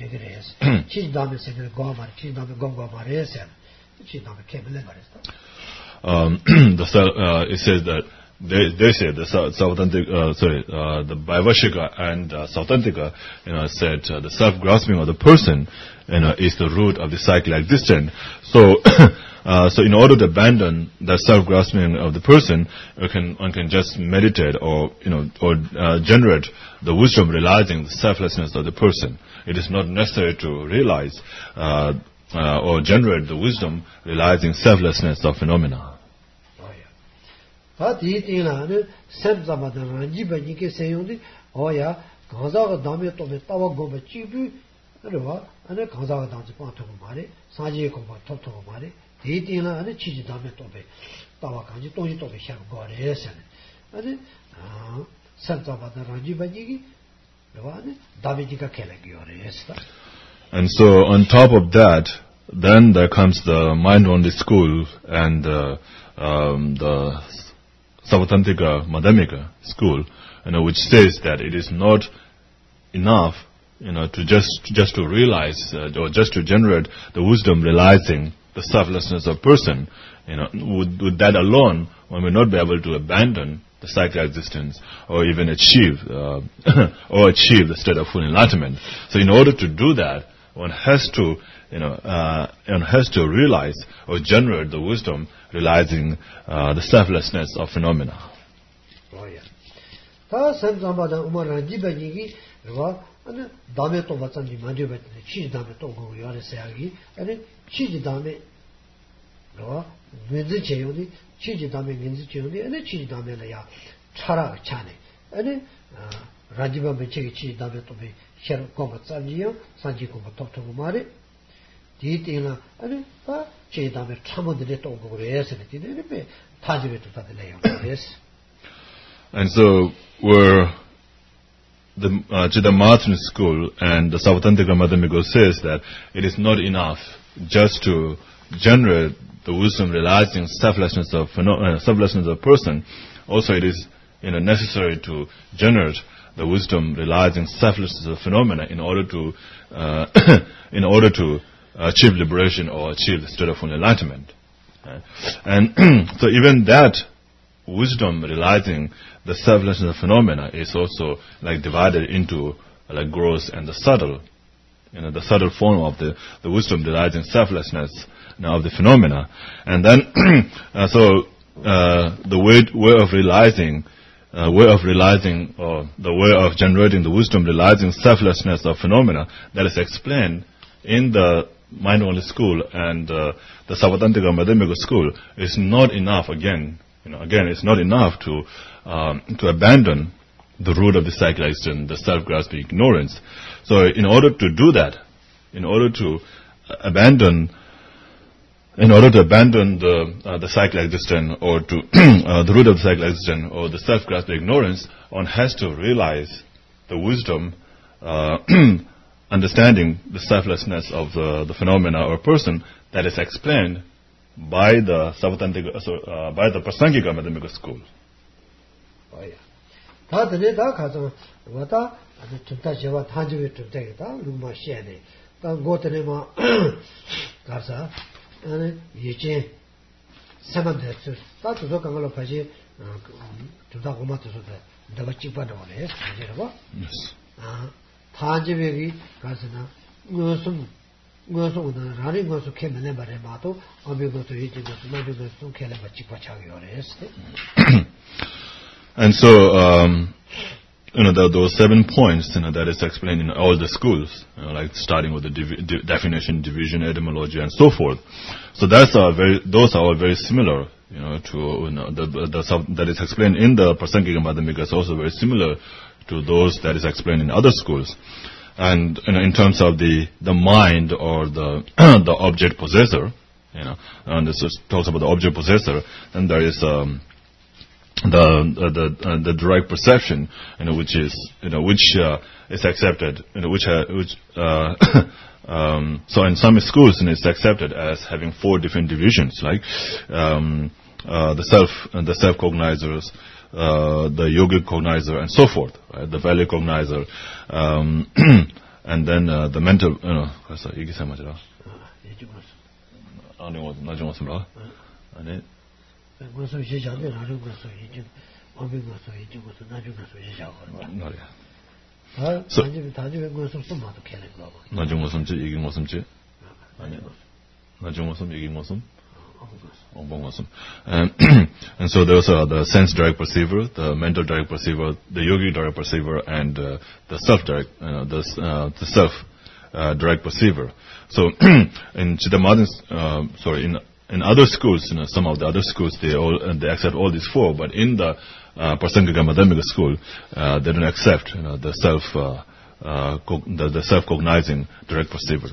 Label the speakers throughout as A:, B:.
A: It says that they say the the Vaivashika and Sautantika, said the self-grasping of the person, is the root of the cycle existence. So, so in order to abandon that self-grasping of the person, one can just meditate or generate the wisdom realizing the selflessness of the person. It is not necessary to realize or generate the wisdom realizing selflessness of phenomena.
B: And
A: so on top of that, then there comes the mind-only school and the Savatantika Madhyamika school, which says that it is not enough, to just to realize or just to generate the wisdom realizing the selflessness of person. With that alone, one will not be able to abandon the cycle existence or even achieve the state of full enlightenment. So, in order to do that, one has to realize or generate the wisdom realizing the selflessness of phenomena. And so, where the Chidamatan school and the Savatantika Madhyamika says that it is not enough just to generate the wisdom realizing selflessness of person. Also, it is necessary to generate the wisdom realizing selflessness of phenomena in order to achieve liberation or achieve the state of full enlightenment. And so even that wisdom realizing the selflessness of phenomena is also divided into gross and the subtle. The subtle form of the wisdom realizing selflessness of the phenomena. And then so the way of realizing or the way of generating the wisdom realizing selflessness of phenomena that is explained in the mind-only school and the Savatantika Madhyamika school is not enough. Again, it's not enough to abandon the root of the cycle existence, the self-grasping ignorance. So, in order to do that, in order to abandon the cycle existence or to the root of the cycle existence or the self-grasping ignorance, one has to realize the wisdom understanding the selflessness of the phenomena or person that is explained by the by the Prasangika Madhyamika school. And so, those 7 points, that is explained in all the schools, starting with the definition, division, etymology, and so forth. So those are all very similar, to that is explained in the Prasangika Madhyamika is also very similar to those that is explained in other schools. And in terms of the mind or the the object possessor, and this talks about the object possessor, then there is the direct perception, which is accepted, so in some schools, it's accepted as having 4 different divisions, like the self cognizers, the yogic cognizer, and so forth, right? The value cognizer, and then the mental, 그래서 이게 세 번째라. 아니 나중 왔습니다. 아니.
B: 그래서 이제 잡에 나중 가서 이제 어빙 가서 이제 가서 나중 가서 이제 잡아.
A: 말이야.
B: 다집에 그래서 좀 맞도 캐는 거.
A: 나중 왔음지 이긴 왔음지. 아니. 나중 왔음 이긴 왔음. And so those are the sense direct perceiver, the mental direct perceiver, the yogic direct perceiver, and the self direct, the self direct perceiver. So in Chittamatra, in other schools, some of the other schools they accept all these four, but in the Prasangika Madhyamika school, they don't accept the self-cognizing direct perceiver.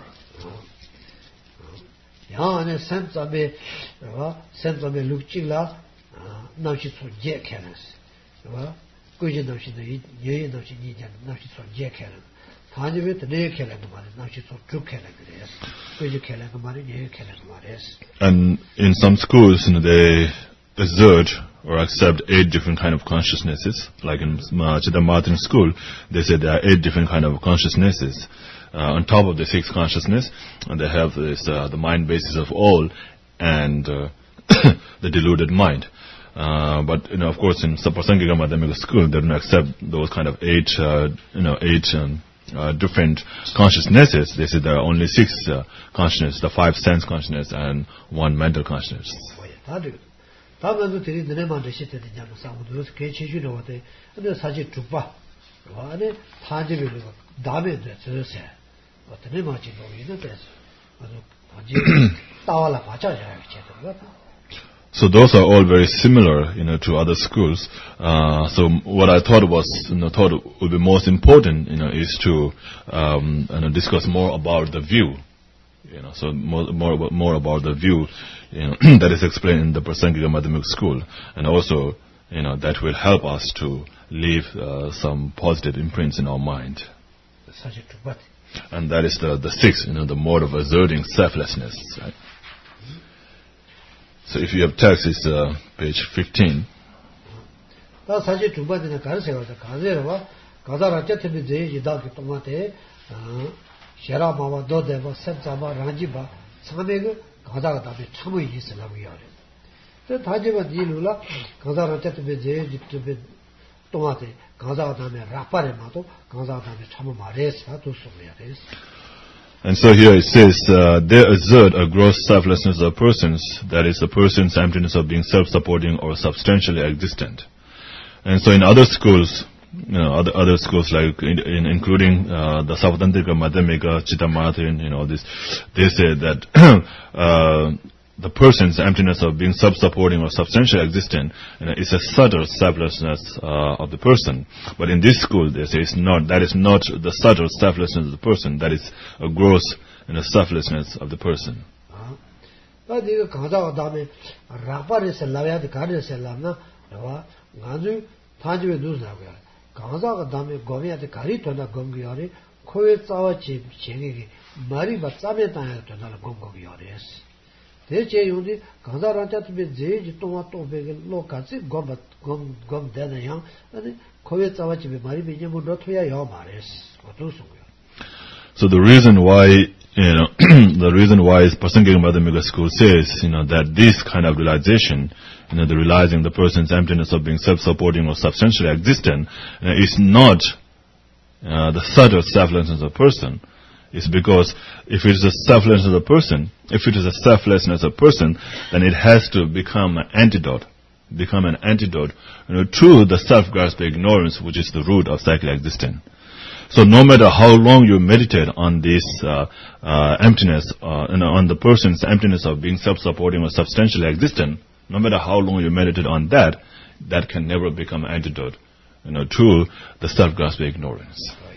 B: 야, sense of a lukchila, now she's for Jack Cannons. Good enough, she did, now she's for Jack Cannon. Tanya with the near Cannon, now she's for true Cannon. Good Cannon, near Cannon.
A: And in some schools, they assert or accept 8 different kind of consciousnesses. Like in Chittamatra school, they say there are 8 different kind of consciousnesses. On top of the 6 consciousness, and they have this the mind basis of all, and the deluded mind. But of course, in Prasangika Madhyamika school, they don't accept those kind of 8 different consciousnesses. They say there are only 6 consciousness, the 5 sense consciousness and 1 mental consciousness. So those are all very similar, to other schools. So what I thought would be most important, is to discuss more about the view. So more about the view, that is explained in the Prasangika Madhyamika school, and also, that will help us to leave some positive imprints in our mind. And that is the 6th, the mode of asserting selflessness. Right? So if you have text, it's page 15. And so here it says, they assert a gross selflessness of persons, that is, the person's emptiness of being self-supporting or substantially existent. And so in other schools, other schools like including the Savatrantrika Madhyamika, Chittamatra, this, they say that the person's emptiness of being self-supporting or substantially existent is a subtle selflessness of the person. But in this school, they say that is not the subtle selflessness of the person, that is a gross selflessness of the person. So the reason why, the reason why Prasangika Madhyamika school says, that this kind of realization, the realizing the person's emptiness of being self-supporting or substantially existent, is not the subtle selflessness of a person. It's because if it is a selflessness of a person, then it has to become an antidote to the self-grasping ignorance, which is the root of cyclic existence. So no matter how long you meditate on this emptiness, on the person's emptiness of being self-supporting or substantially existent, no matter how long you meditate on that, that can never become an antidote, to the self-grasping ignorance.